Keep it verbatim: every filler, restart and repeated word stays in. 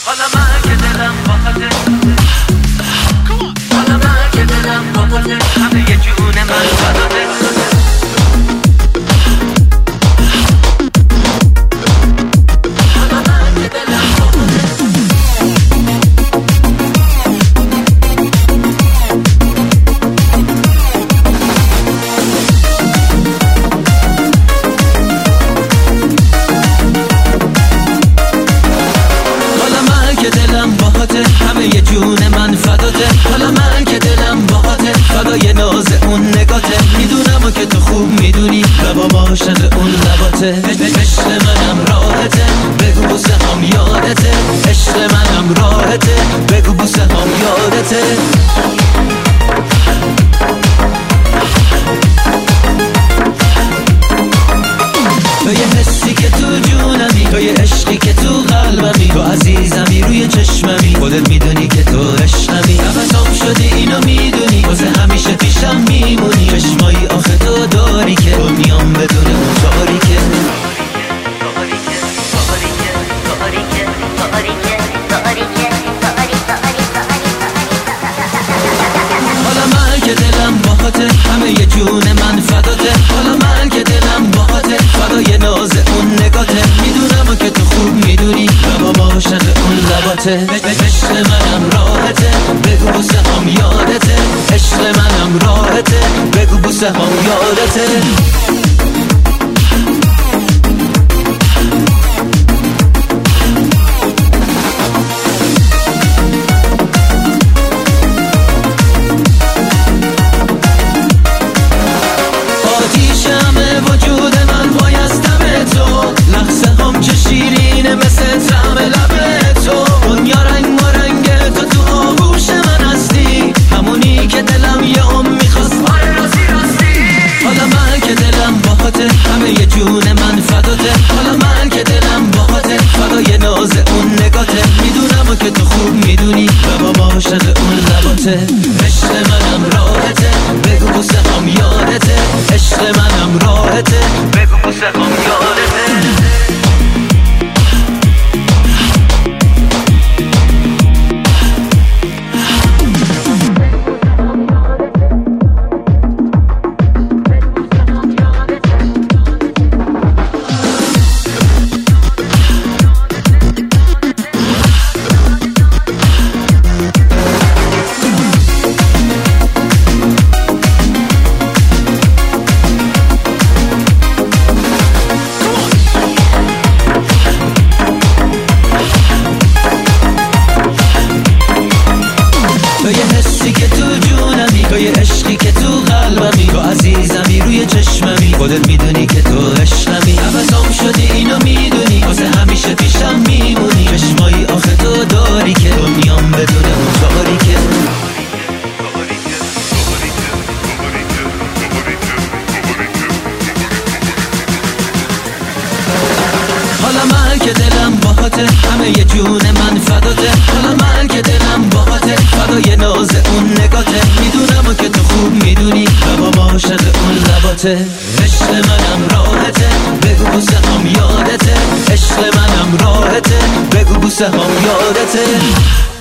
حالا من که دلم باهاته، حالا من که دلم باهاته، همه یه جون من فداته. همه یه جون من فداته، حالا من که دلم باهاته، فدای ناز اون نگاته. میدونم و که تو خوب میدونی و با عاشق اون لباته. عشق منم راحته، بگو بوسه هم یادته. عشق منم راحته، بگو بوسه هم یادته. تو یه حسی که تو جونمی، تو یه عشقی که تو قلبمی، تو عزیزمی روی چشممی، خودت میدونی که تو عشقمی. نفسم شدی اینو میدونی، واسه همیشه پیشم میمونی. چشمایی آخه تو داری که دنیام بدون اون تاریکه. حالا من که دلم باهاته، همه یه جون من فداته. حالا من که دلم باهاته، فدای ناز اون نگاته. میدونم و که تو خوب میدونی و با عاشق اون لباته. عشق منم راحته، بگو بوسه هم یادته. عشق منم راحته، بگو بوسه هم یادته. همه یه جون من فداته، حالا من که دلم باهاته، فدای ناز اون نگاته. میدونم و که تو خوب میدونی و با عاشق اون لباته. عشق منم راحته، بگو بوسه هم یادته. عشق منم راحته، بگو بوسه هم یادته. تو یه حسی که تو جونمی، تو یه عشقی که تو قلبمی، تو عزیزمی روی چشممی، خودت میدونی که تو عشقمی. نفسم شدی اینو میدونی، واسه همیشه پیشم میمونی. چشمایی آخه تو داری که دنیام بدون اون تاریکه. حالا من که دلم باهاته، همه یه جون من فداته. حالا من که دلم باهاته، فدای ناز اون نگاته. میدونم و که تو خوب میدونی و با عاشق اون لباته. عشق منم راحته، بگو بوسه هم یادته. عشق منم راحته، بگو بوسه هم یادته.